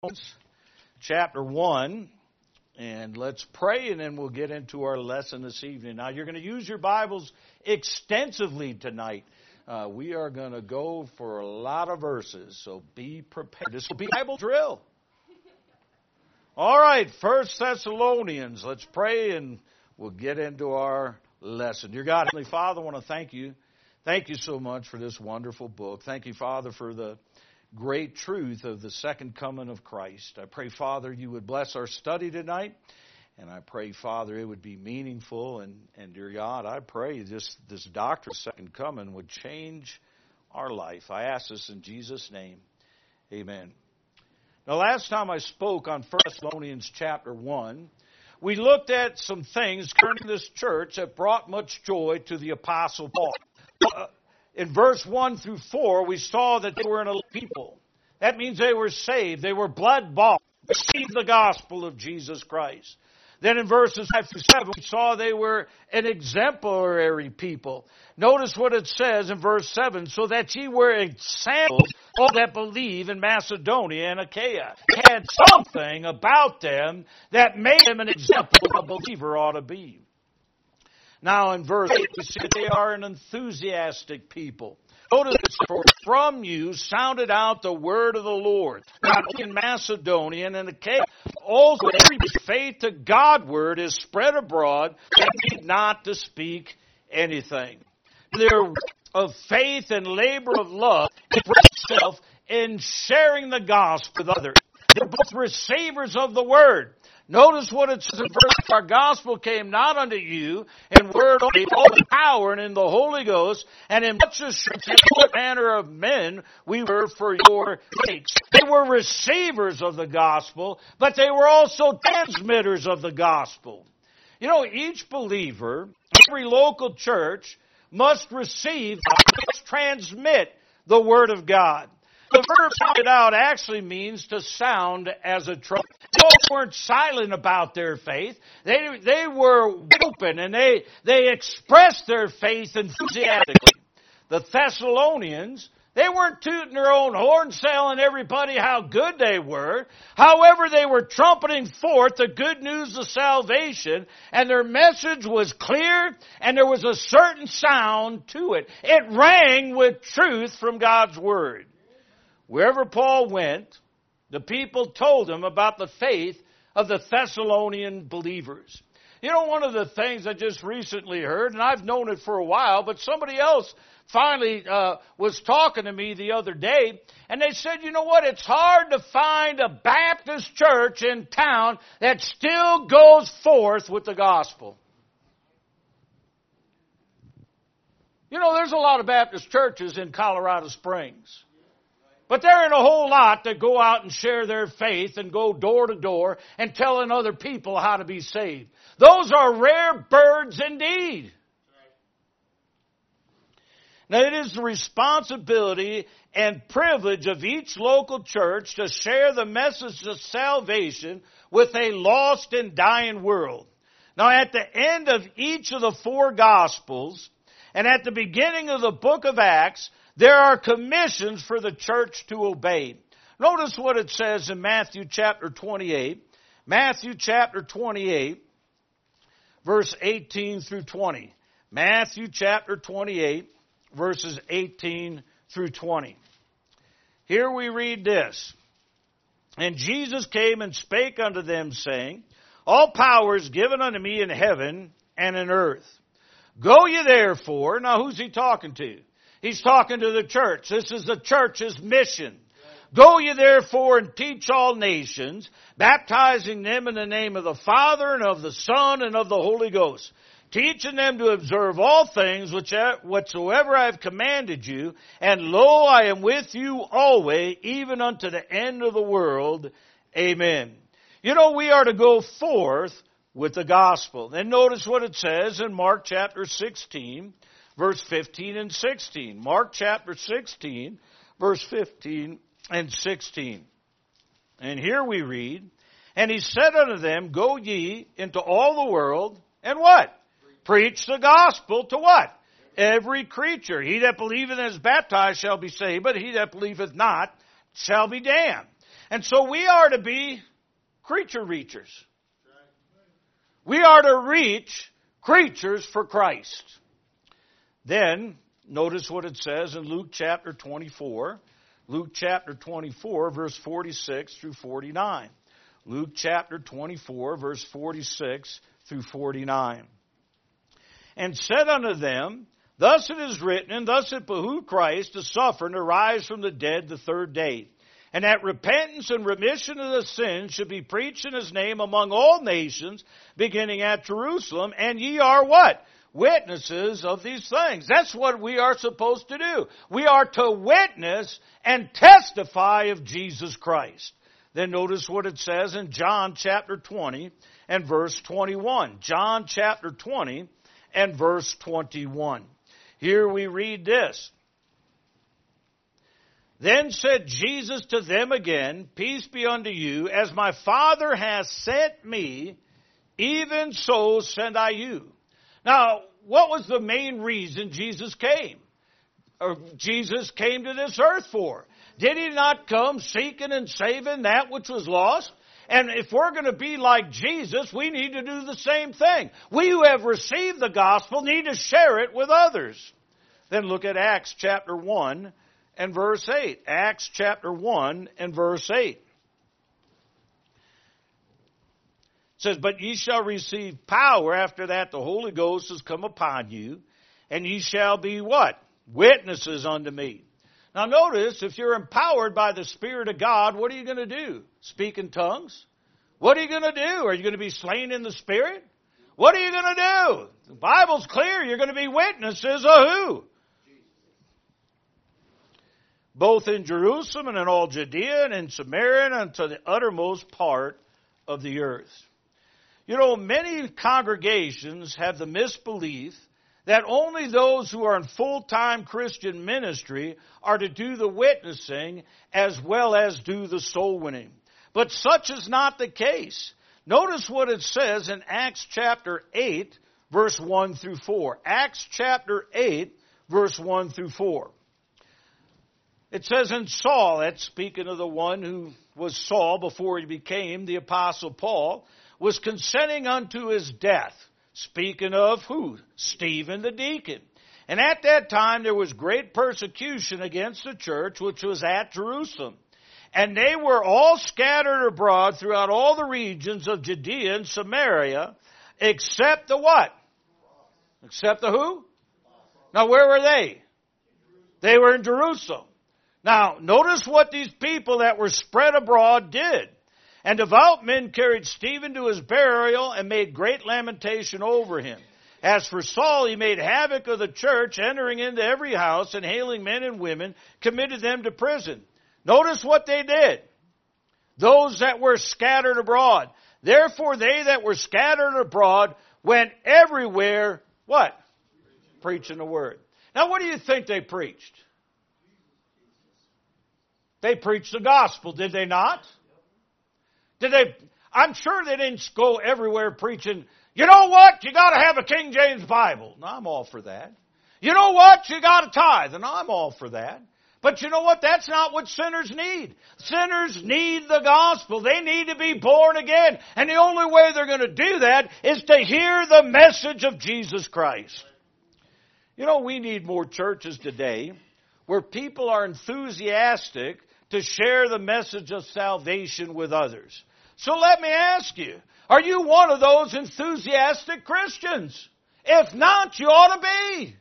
Chapter 1, and let's pray, and then we'll get into our lesson this evening. Now, you're going to use your Bibles extensively tonight. We are going to go for a lot of verses, so be prepared. This will be a Bible drill. All right, 1 Thessalonians. Let's pray, and we'll get into our lesson. Dear God, Heavenly Father, I want to thank you. Thank you so much for this wonderful book. Thank you, Father, for the great truth of the second coming of Christ. I pray, Father, you would bless our study tonight. And I pray, Father, it would be meaningful. And dear God, I pray this doctrine of second coming would change our life. I ask this in Jesus' name. Amen. Now, last time I spoke on 1 Thessalonians chapter 1, we looked at some things concerning this church that brought much joy to the Apostle Paul. In verse 1 through 4, we saw that they were an elect people. That means they were saved. They were blood-bought. Received the gospel of Jesus Christ. Then in verses 5 through 7, we saw they were an exemplary people. Notice what it says in verse 7, so that ye were examples of all that believe in Macedonia and Achaia. They had something about them that made them an example of a believer ought to be. Now in verse 8, we see that they are an enthusiastic people. Notice, for from you sounded out the word of the Lord, not only in Macedonia and in Achaia, also every faith to Godward is spread abroad, and need not to speak anything. Their of faith and labor of love express itself in sharing the gospel with others. They're both receivers of the word. Notice what it says in verse, our gospel came not unto you in word only, but in power and in the Holy Ghost, and in much assurance in what manner of men we were for your sakes. They were receivers of the gospel, but they were also transmitters of the gospel. You know, each believer, every local church, must receive, must transmit the word of God. The verb sounded out actually means to sound as a trumpet. They weren't silent about their faith. They were open, and they expressed their faith enthusiastically. The Thessalonians, they weren't tooting their own horn, telling everybody how good they were. However, they were trumpeting forth the good news of salvation, and their message was clear, and there was a certain sound to it. It rang with truth from God's Word. Wherever Paul went, the people told him about the faith of the Thessalonian believers. You know, one of the things I just recently heard, and I've known it for a while, but somebody else finally was talking to me the other day, and they said, you know what, it's hard to find a Baptist church in town that still goes forth with the gospel. You know, there's a lot of Baptist churches in Colorado Springs. But there ain't a whole lot that go out and share their faith and go door to door and telling other people how to be saved. Those are rare birds indeed. Now, it is the responsibility and privilege of each local church to share the message of salvation with a lost and dying world. Now, at the end of each of the four Gospels and at the beginning of the book of Acts, there are commissions for the church to obey. Notice what it says in Matthew chapter 28. Matthew chapter 28, verse 18 through 20. Matthew chapter 28, verses 18 through 20. Here we read this. And Jesus came and spake unto them, saying, all power is given unto me in heaven and in earth. Go ye therefore. Now who's he talking to? He's talking to the church. This is the church's mission. Go ye therefore and teach all nations, baptizing them in the name of the Father and of the Son and of the Holy Ghost, teaching them to observe all things whatsoever I have commanded you. And lo, I am with you always, even unto the end of the world. Amen. You know, we are to go forth with the gospel. And notice what it says in Mark chapter 16, verse 15 and 16. Mark chapter 16, verse 15 and 16. And here we read, and he said unto them, go ye into all the world, and what? Preach the gospel to what? Every creature. He that believeth and is baptized shall be saved, but he that believeth not shall be damned. And so we are to be creature reachers. We are to reach creatures for Christ. Then, notice what it says in Luke chapter 24. Luke chapter 24, verse 46 through 49. Luke chapter 24, verse 46 through 49. And said unto them, Thus it is written, and thus it behooved Christ to suffer and to rise from the dead the third day. And that repentance and remission of the sins should be preached in His name among all nations, beginning at Jerusalem. And ye are what? Witnesses of these things. That's what we are supposed to do. We are to witness and testify of Jesus Christ. Then notice what it says in John chapter 20 and verse 21. John chapter 20 and verse 21. Here we read this. Then said Jesus to them again, Peace be unto you, as my Father has sent me, even so send I you. Now, what was the main reason Jesus came? Or Jesus came to this earth for? Did He not come seeking and saving that which was lost? And if we're going to be like Jesus, we need to do the same thing. We who have received the gospel need to share it with others. Then look at Acts chapter 1 and verse 8. Acts chapter 1 and verse 8. It says, But ye shall receive power after that the Holy Ghost has come upon you, and ye shall be what? Witnesses unto me. Now notice, if you're empowered by the Spirit of God, what are you going to do? Speak in tongues? What are you going to do? Are you going to be slain in the Spirit? What are you going to do? The Bible's clear. You're going to be witnesses of who? Both in Jerusalem and in all Judea and in Samaria and unto the uttermost part of the earth. You know, many congregations have the misbelief that only those who are in full-time Christian ministry are to do the witnessing as well as do the soul winning. But such is not the case. Notice what it says in Acts chapter 8, verse 1 through 4. Acts chapter 8, verse 1 through 4. It says, And Saul, that's speaking of the one who was Saul before he became the Apostle Paul, was consenting unto his death. Speaking of who? Stephen the deacon. And at that time there was great persecution against the church which was at Jerusalem. And they were all scattered abroad throughout all the regions of Judea and Samaria, except the what? Except the who? Now where were they? They were in Jerusalem. Now notice what these people that were spread abroad did. And devout men carried Stephen to his burial and made great lamentation over him. As for Saul, he made havoc of the church, entering into every house and hailing men and women, committed them to prison. Notice what they did. Those that were scattered abroad. Therefore they that were scattered abroad went everywhere, what? Preaching the word. Now what do you think they preached? They preached the gospel, did they not? I'm sure they didn't go everywhere preaching, you know what, you got to have a King James Bible. No, I'm all for that. You know what, you got to tithe. And I'm all for that. But you know what, that's not what sinners need. Sinners need the gospel. They need to be born again. And the only way they're going to do that is to hear the message of Jesus Christ. You know, we need more churches today where people are enthusiastic to share the message of salvation with others. So let me ask you, are you one of those enthusiastic Christians? If not, you ought to be.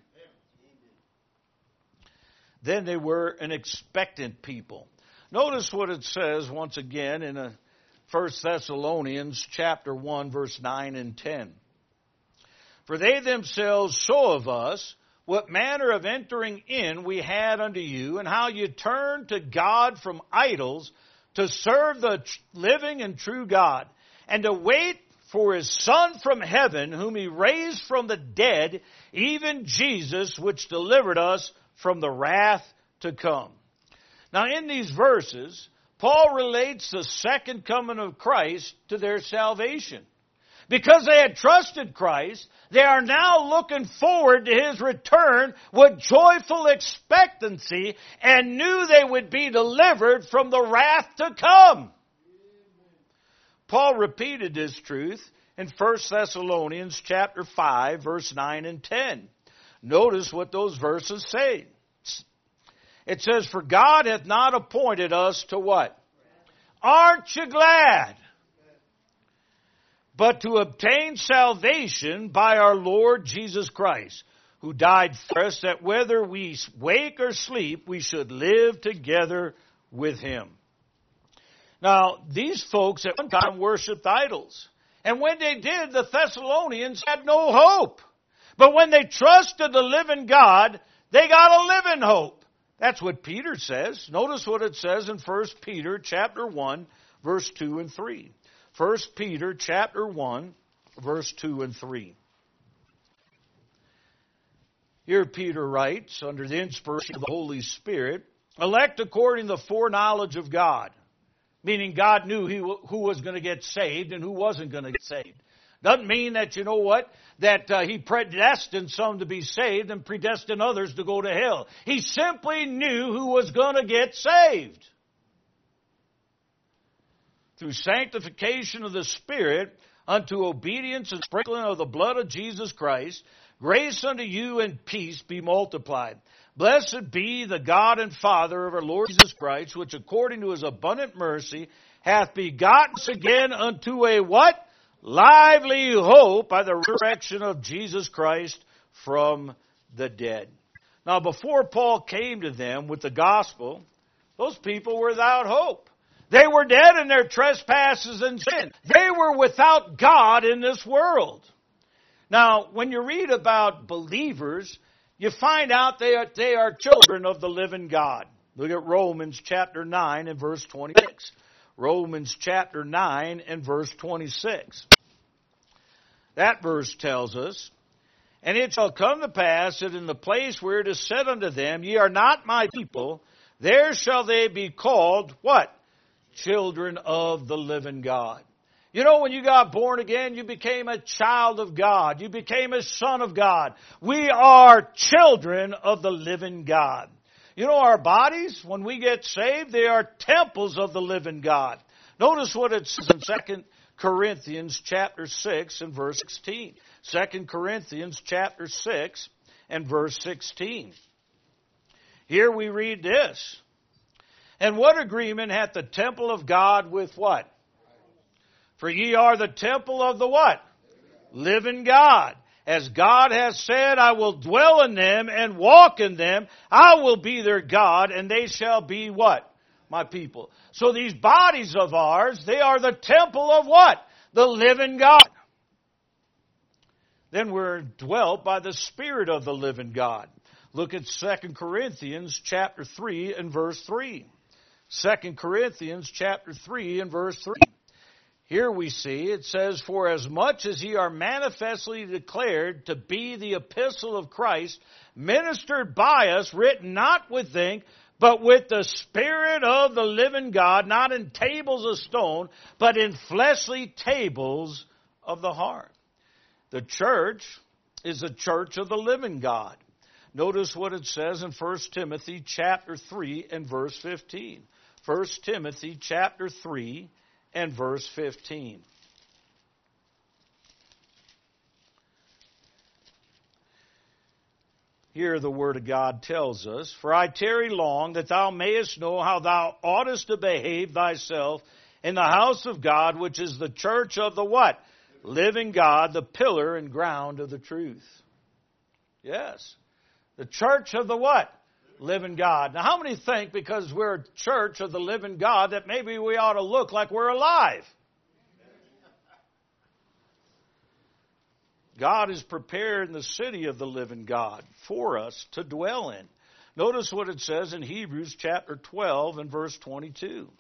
Then they were an expectant people. Notice what it says once again in 1 Thessalonians chapter 1, verse 9 and 10. For they themselves show of us what manner of entering in we had unto you, and how you turned to God from idols to serve the living and true God, and to wait for His Son from heaven, whom He raised from the dead, even Jesus, which delivered us from the wrath to come. Now in these verses, Paul relates the second coming of Christ to their salvation. Because they had trusted Christ, they are now looking forward to His return with joyful expectancy and knew they would be delivered from the wrath to come. Paul repeated this truth in 1 Thessalonians chapter 5, verse 9 and 10. Notice what those verses say. It says, "For God hath not appointed us to" what? Aren't you glad? "But to obtain salvation by our Lord Jesus Christ, who died for us, that whether we wake or sleep, we should live together with Him." Now, these folks at one time worshipped idols. And when they did, the Thessalonians had no hope. But when they trusted the living God, they got a living hope. That's what Peter says. Notice what it says in 1 Peter chapter 1, verse 2 and 3. 1 Peter chapter 1, verse 2 and 3. Here Peter writes, under the inspiration of the Holy Spirit, "Elect according to the foreknowledge of God." Meaning God knew who was going to get saved and who wasn't going to get saved. Doesn't mean that, you know what, that He predestined some to be saved and predestined others to go to hell. He simply knew who was going to get saved. Through sanctification of the Spirit, unto obedience and sprinkling of the blood of Jesus Christ, grace unto you and peace be multiplied. Blessed be the God and Father of our Lord Jesus Christ, which according to His abundant mercy hath begotten us again unto a what? Lively hope by the resurrection of Jesus Christ from the dead. Now, before Paul came to them with the gospel, those people were without hope. They were dead in their trespasses and sin. They were without God in this world. Now, when you read about believers, you find out they are children of the living God. Look at Romans chapter 9 and verse 26. Romans chapter 9 and verse 26. That verse tells us, "And it shall come to pass that in the place where it is said unto them, Ye are not my people, there shall they be called" what? Children of the living God. You know, when you got born again, you became a child of God. You became a son of God. We are children of the living God. You know, our bodies, when we get saved, they are temples of the living God. Notice what it says in 2 Corinthians chapter 6 and verse 16. 2 Corinthians chapter 6 and verse 16. Here we read this. "And what agreement hath the temple of God with" what? "For ye are the temple of the" what? "Living God. As God hath said, I will dwell in them and walk in them. I will be their God, and they shall be" what? "My people." So these bodies of ours, they are the temple of what? The living God. Then we're dwelt by the Spirit of the living God. Look at 2 Corinthians chapter 3 and verse 3. 2 Corinthians chapter 3 and verse 3. Here we see, it says, "For as much as ye are manifestly declared to be the epistle of Christ, ministered by us, written not with ink, but with the Spirit of the living God, not in tables of stone, but in fleshly tables of the heart." The church is the church of the living God. Notice what it says in 1 Timothy chapter 3 and verse 15. 1 Timothy chapter 3 and verse 15. Here the Word of God tells us, "For I tarry long, that thou mayest know how thou oughtest to behave thyself in the house of God, which is the church of the" what? "Living God, the pillar and ground of the truth." Yes. The church of the what? Living God. Now, how many think because we're a church of the living God that maybe we ought to look like we're alive? God is preparing the city of the living God for us to dwell in. Notice what it says in Hebrews chapter 12 and verse 22.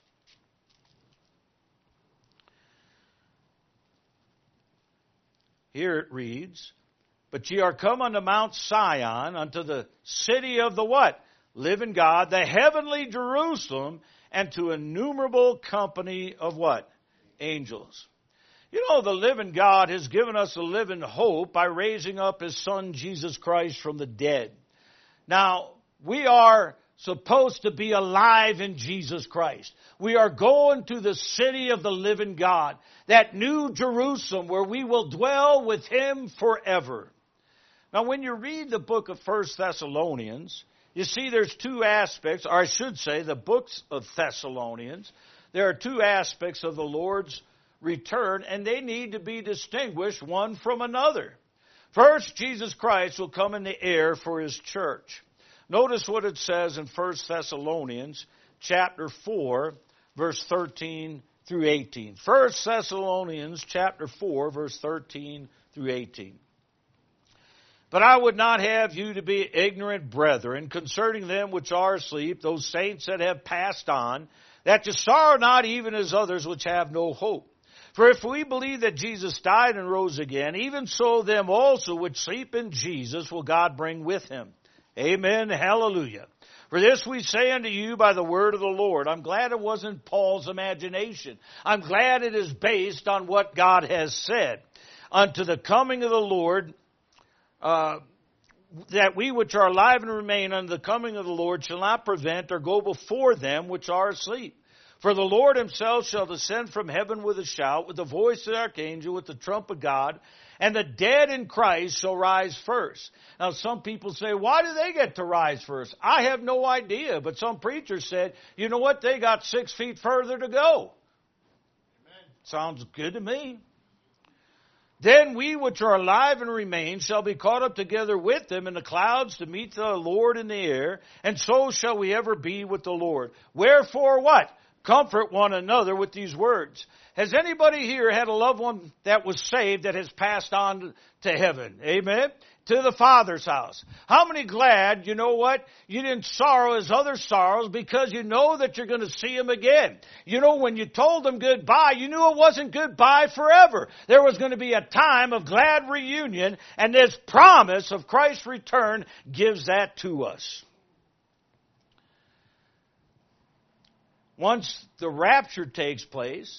Here it reads, "But ye are come unto Mount Sion, unto the city of the" what? "Living God, the heavenly Jerusalem, and to innumerable company of" what? "Angels." You know, the living God has given us a living hope by raising up His Son, Jesus Christ, from the dead. Now, we are supposed to be alive in Jesus Christ. We are going to the city of the living God, that new Jerusalem where we will dwell with Him forever. Now, when you read the book of 1 Thessalonians, you see there's two aspects, or I should say the books of Thessalonians. There are two aspects of the Lord's return, and they need to be distinguished one from another. First, Jesus Christ will come in the air for His church. Notice what it says in 1 Thessalonians chapter 4, verse 13 through 18. 1 Thessalonians chapter 4, verse 13 through 18. But I would not have you to be ignorant, brethren, concerning them which are asleep, those saints that have passed on, that you sorrow not even as others which have no hope. For if we believe that Jesus died and rose again, even so them also which sleep in Jesus will God bring with Him. Amen. Hallelujah. For this we say unto you by the word of the Lord. I'm glad it wasn't Paul's imagination. I'm glad it is based on what God has said. Unto the coming of the Lord, that we which are alive and remain unto the coming of the Lord shall not prevent or go before them which are asleep. For the Lord Himself shall descend from heaven with a shout, with the voice of the archangel, with the trump of God, and the dead in Christ shall rise first. Now some people say, why do they get to rise first? I have no idea, but some preachers said, you know what, they got 6 feet further to go. Amen. Sounds good to me. Then we which are alive and remain shall be caught up together with them in the clouds to meet the Lord in the air, and so shall we ever be with the Lord. Wherefore what? Comfort one another with these words. Has anybody here had a loved one that was saved that has passed on to heaven? Amen? To the Father's house. How many glad, you know what? You didn't sorrow as other sorrows because you know that you're going to see Him again. You know, when you told them goodbye, you knew it wasn't goodbye forever. There was going to be a time of glad reunion, and this promise of Christ's return gives that to us. Once the rapture takes place,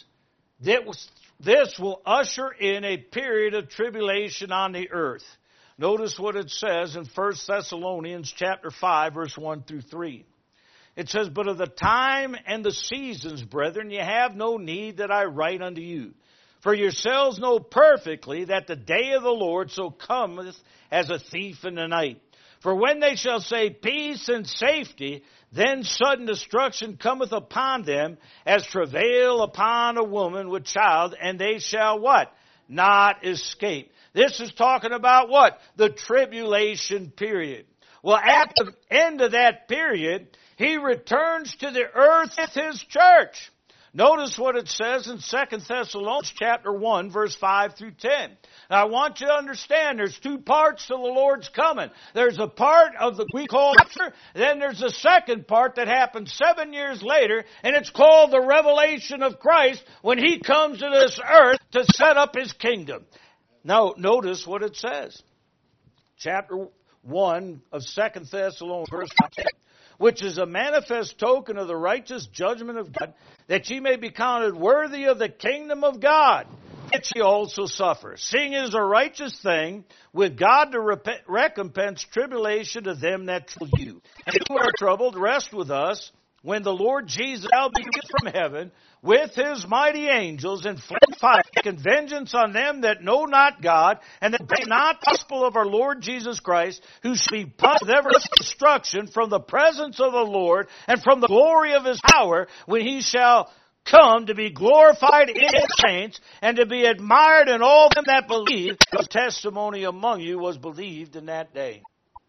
this will usher in a period of tribulation on the earth. Notice what it says in 1 Thessalonians chapter 5, verse 1 through 3. It says, But of the time and the seasons, brethren, ye have no need that I write unto you. For yourselves know perfectly that the day of the Lord so cometh as a thief in the night. For when they shall say peace and safety, then sudden destruction cometh upon them, as travail upon a woman with child, and they shall what? Not escape. This is talking about what? The tribulation period. Well, at the end of that period, He returns to the earth with His church. Notice what it says in 2 Thessalonians chapter 1, verse 5 through 10. Now, I want you to understand there's two parts to the Lord's coming. There's a part of the we call rapture, then there's a second part that happens 7 years later, and it's called the revelation of Christ when He comes to this earth to set up His kingdom. Now, notice what it says. Chapter 1 of 2 Thessalonians, verse 5. Which is a manifest token of the righteous judgment of God, that ye may be counted worthy of the kingdom of God, which ye also suffer. Seeing it is a righteous thing with God to recompense tribulation to them that trouble you. And who are troubled, rest with us, when the Lord Jesus shall be from heaven with His mighty angels in flame fire, taking vengeance on them that know not God, and that obey not the gospel of our Lord Jesus Christ, who shall be punished with everlasting destruction from the presence of the Lord and from the glory of His power, when He shall come to be glorified in His saints and to be admired in all them that believe. The testimony among you was believed in that day.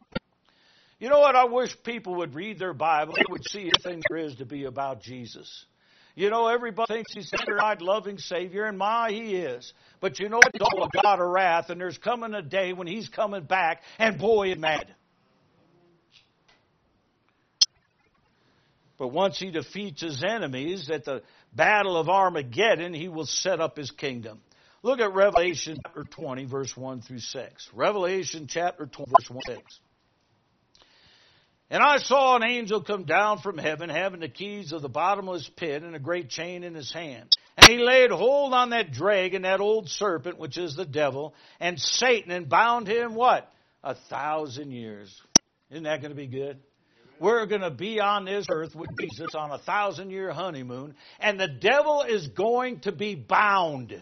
You know what? I wish people would read their Bible. They would see everything there is to be about Jesus. You know, everybody thinks He's a kind, loving Savior, and He is. But you know what? He's all a God of wrath, and there's coming a day when He's coming back, and boy, is mad. But once He defeats His enemies at the battle of Armageddon, He will set up His kingdom. Look at Revelation chapter 20, verse 1 through 6. Revelation chapter 20, verse 1 through 6. And I saw an angel come down from heaven, having the keys of the bottomless pit and a great chain in his hand. And he laid hold on that dragon, that old serpent, which is the devil, and Satan, and bound him, what? 1,000 years. Isn't that going to be good? We're going to be on this earth with Jesus on a 1,000-year honeymoon, and the devil is going to be bound.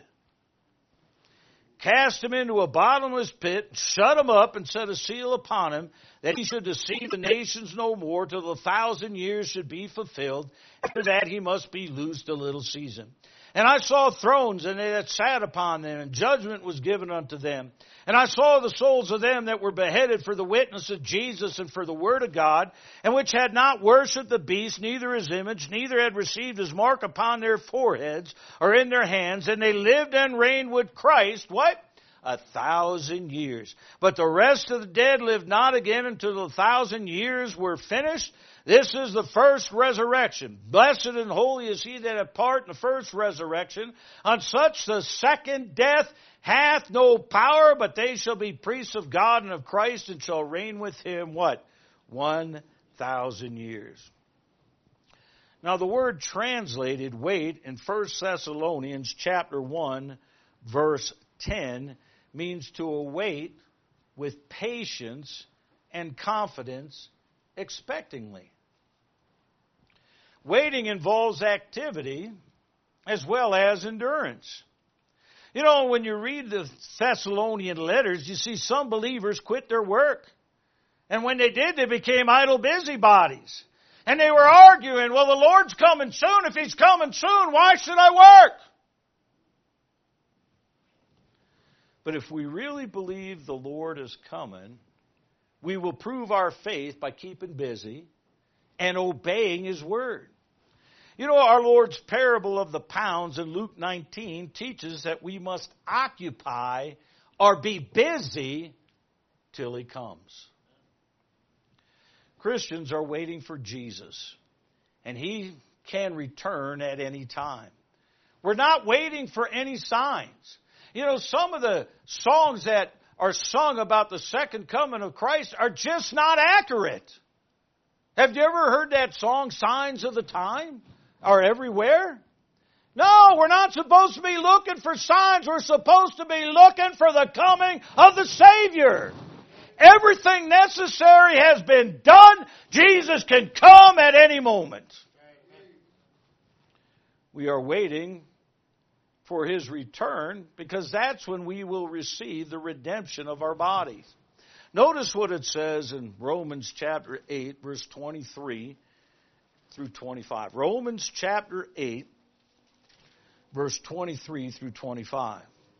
Cast him into a bottomless pit, shut him up, and set a seal upon him, that he should deceive the nations no more till the 1,000 years should be fulfilled. After that he must be loosed a little season. And I saw thrones, and they that sat upon them, and judgment was given unto them. And I saw the souls of them that were beheaded for the witness of Jesus and for the word of God, and which had not worshipped the beast, neither his image, neither had received his mark upon their foreheads or in their hands, and they lived and reigned with Christ, what? 1,000 years. But the rest of the dead lived not again until the 1,000 years were finished. This is the first resurrection. Blessed and holy is he that hath part in the first resurrection. On such the second death hath no power, but they shall be priests of God and of Christ, and shall reign with him, what? 1,000 years. Now the word translated wait in 1 Thessalonians chapter 1, verse 10, means to await with patience and confidence expectingly. Waiting involves activity as well as endurance. You know, when you read the Thessalonian letters, you see some believers quit their work. And when they did, they became idle busybodies. And they were arguing, well, the Lord's coming soon. If He's coming soon, why should I work? But if we really believe the Lord is coming, we will prove our faith by keeping busy and obeying His word. You know, our Lord's parable of the pounds in Luke 19 teaches that we must occupy or be busy till He comes. Christians are waiting for Jesus, and He can return at any time. We're not waiting for any signs. You know, some of the songs that are sung about the second coming of Christ are just not accurate. Have you ever heard that song, Signs of the Time? Are everywhere? No, we're not supposed to be looking for signs. We're supposed to be looking for the coming of the Savior. Everything necessary has been done. Jesus can come at any moment. We are waiting for His return because that's when we will receive the redemption of our bodies. Notice what it says in Romans chapter 8, verse 23 through 25. Romans chapter 8, verse 23 through 25.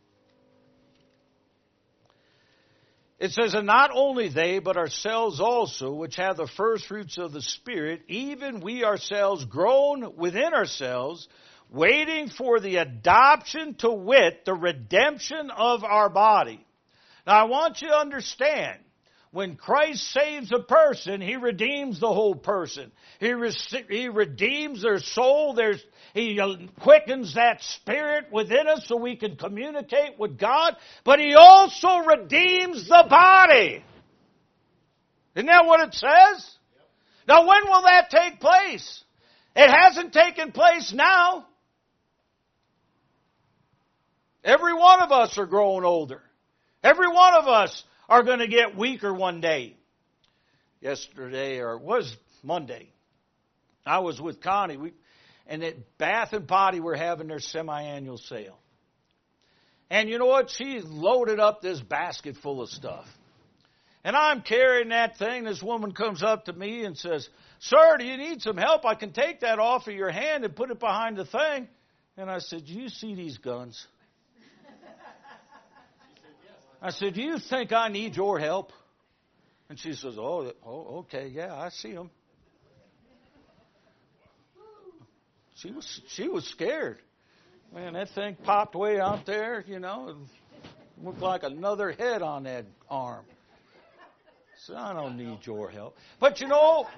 It says, and not only they, but ourselves also, which have the first fruits of the Spirit, even we ourselves groan within ourselves, waiting for the adoption, to wit, the redemption of our body. Now I want you to understand, when Christ saves a person, He redeems the whole person. He redeems their soul. He quickens that spirit within us so we can communicate with God. But He also redeems the body. Isn't that what it says? Now when will that take place? It hasn't taken place now. Every one of us are growing older. Every one of us are going to get weaker one day. Yesterday, or it was Monday, I was with Connie, and at Bath and Body were having their semi-annual sale. And you know what? She loaded up this basket full of stuff. And I'm carrying that thing. This woman comes up to me and says, sir, do you need some help? I can take that off of your hand and put it behind the thing. And I said, do you see these guns? I said, do you think I need your help? And she says, oh, okay, yeah, I see them. She was scared. Man, that thing popped way out there, you know, and looked like another head on that arm. So I don't need your help. But you know,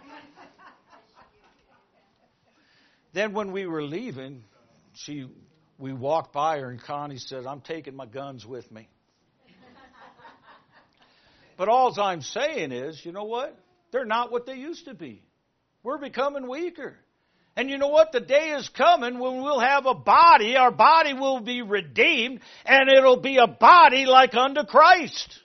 then when we were leaving, we walked by her and Connie said, I'm taking my guns with me. But all I'm saying is, you know what? They're not what they used to be. We're becoming weaker. And you know what? The day is coming when we'll have a body. Our body will be redeemed, and it'll be a body like unto Christ.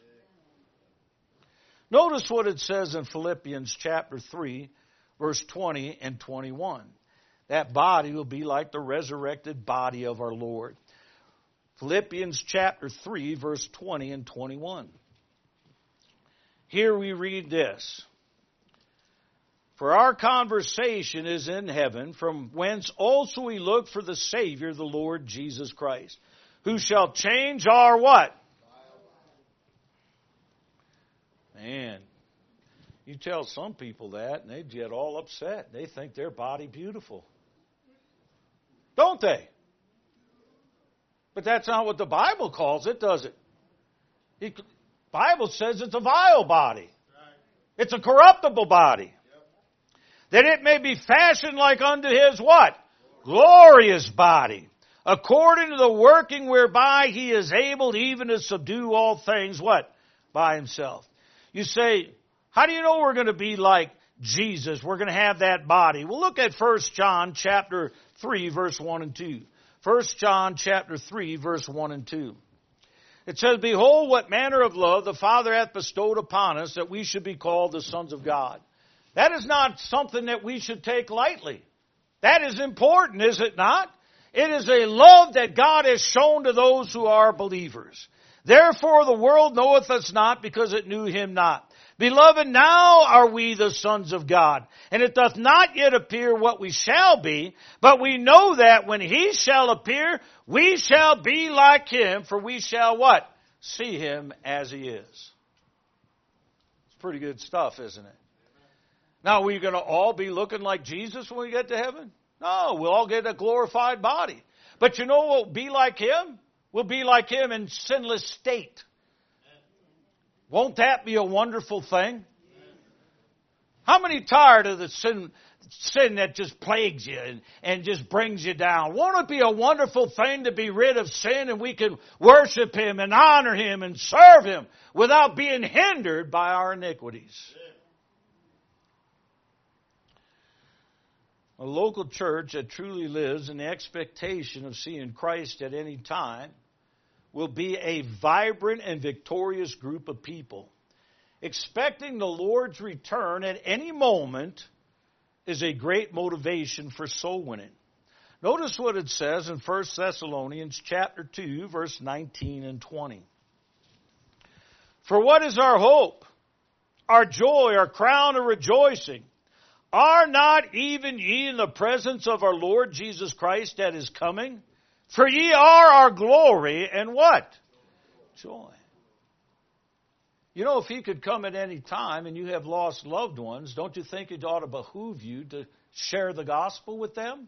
Notice what it says in Philippians chapter 3, verse 20 and 21. That body will be like the resurrected body of our Lord. Philippians chapter 3, verse 20 and 21. Here we read this. For our conversation is in heaven, from whence also we look for the Savior, the Lord Jesus Christ, who shall change our what? Man, you tell some people that, and they get all upset. They think their body beautiful. Don't they? But that's not what the Bible calls it, does it? The Bible says it's a vile body. It's a corruptible body. That it may be fashioned like unto His what? Glorious body. According to the working whereby He is able even to subdue all things, what? By Himself. You say, how do you know we're going to be like Jesus? We're going to have that body. Well, look at 1 John chapter 3, verse 1 and 2. 1 John chapter 3, verse 1 and 2. It says, Behold, what manner of love the Father hath bestowed upon us, that we should be called the sons of God. That is not something that we should take lightly. That is important, is it not? It is a love that God has shown to those who are believers. Therefore the world knoweth us not, because it knew Him not. Beloved, now are we the sons of God, and it doth not yet appear what we shall be, but we know that when He shall appear, we shall be like Him, for we shall what? See Him as He is. It's pretty good stuff, isn't it? Now, are we going to all be looking like Jesus when we get to heaven? No, we'll all get a glorified body. But you know what will be like Him? We'll be like Him in sinless state. Won't that be a wonderful thing? How many tired of the sin that just plagues you and just brings you down? Won't it be a wonderful thing to be rid of sin and we can worship Him and honor Him and serve Him without being hindered by our iniquities? A local church that truly lives in the expectation of seeing Christ at any time will be a vibrant and victorious group of people. Expecting the Lord's return at any moment is a great motivation for soul winning. Notice what it says in 1 Thessalonians chapter 2, verse 19 and 20. For what is our hope, our joy, our crown of rejoicing? Are not even ye in the presence of our Lord Jesus Christ at His coming? For ye are our glory and what? Joy. You know, if He could come at any time and you have lost loved ones, don't you think it ought to behoove you to share the gospel with them?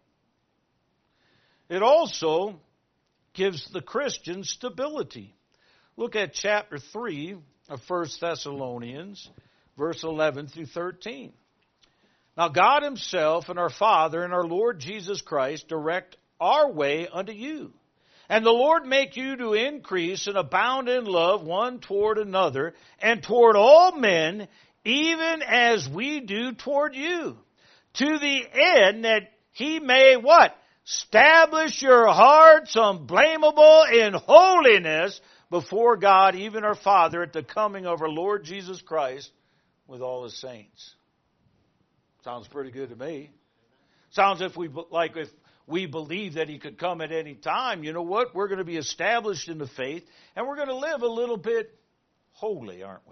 It also gives the Christian stability. Look at chapter 3 of 1 Thessalonians, verse 11 through 13. Now God Himself and our Father and our Lord Jesus Christ direct our way unto you. And the Lord make you to increase and abound in love one toward another and toward all men, even as we do toward you. To the end that He may what? Establish your hearts unblameable in holiness before God, even our Father, at the coming of our Lord Jesus Christ with all His saints. Sounds pretty good to me. Sounds if we believe that He could come at any time. You know what? We're going to be established in the faith, and we're going to live a little bit holy, aren't we?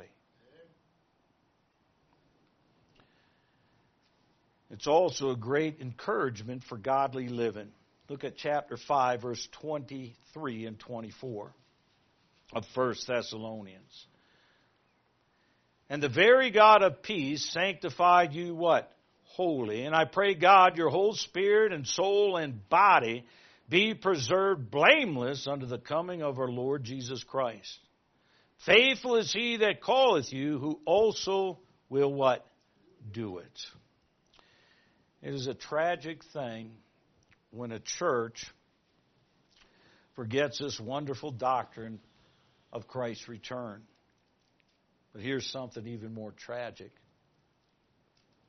It's also a great encouragement for godly living. Look at chapter 5, verse 23 and 24 of 1 Thessalonians. And the very God of peace sanctified you what? Holy. And I pray God your whole spirit and soul and body be preserved blameless unto the coming of our Lord Jesus Christ. Faithful is He that calleth you, who also will what? Do it. It is a tragic thing when a church forgets this wonderful doctrine of Christ's return. But here's something even more tragic.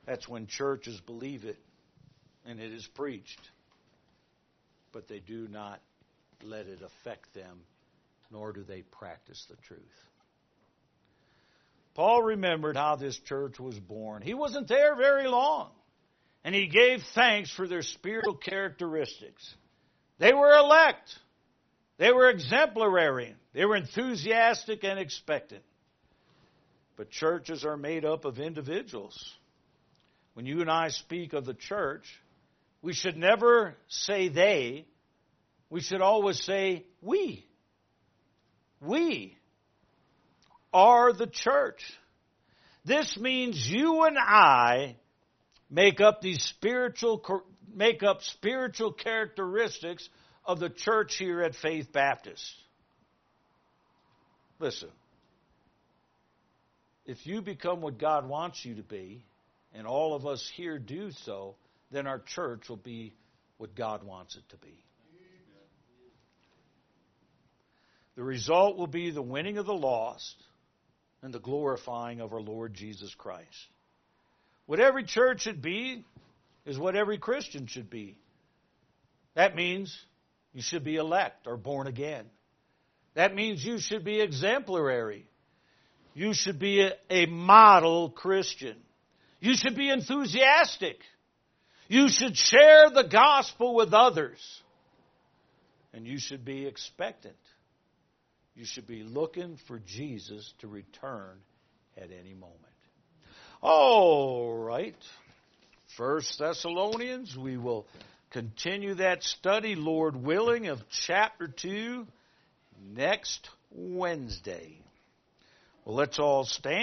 That's when churches believe it and it is preached, but they do not let it affect them, nor do they practice the truth. Paul remembered how this church was born. He wasn't there very long, and he gave thanks for their spiritual characteristics. They were elect. They were exemplary. They were enthusiastic and expectant. But churches are made up of individuals. When you and I speak of the church, we should never say they. We should always say we. We are the church. This means you and I make up spiritual characteristics of the church here at Faith Baptist. Listen, if you become what God wants you to be, and all of us here do so, then our church will be what God wants it to be. The result will be the winning of the lost and the glorifying of our Lord Jesus Christ. What every church should be is what every Christian should be. That means you should be elect or born again. That means you should be exemplary. You should be a model Christian. You should be enthusiastic. You should share the gospel with others. And you should be expectant. You should be looking for Jesus to return at any moment. All right. 1 Thessalonians, we will continue that study, Lord willing, of chapter 2 next Wednesday. Well, let's all stand.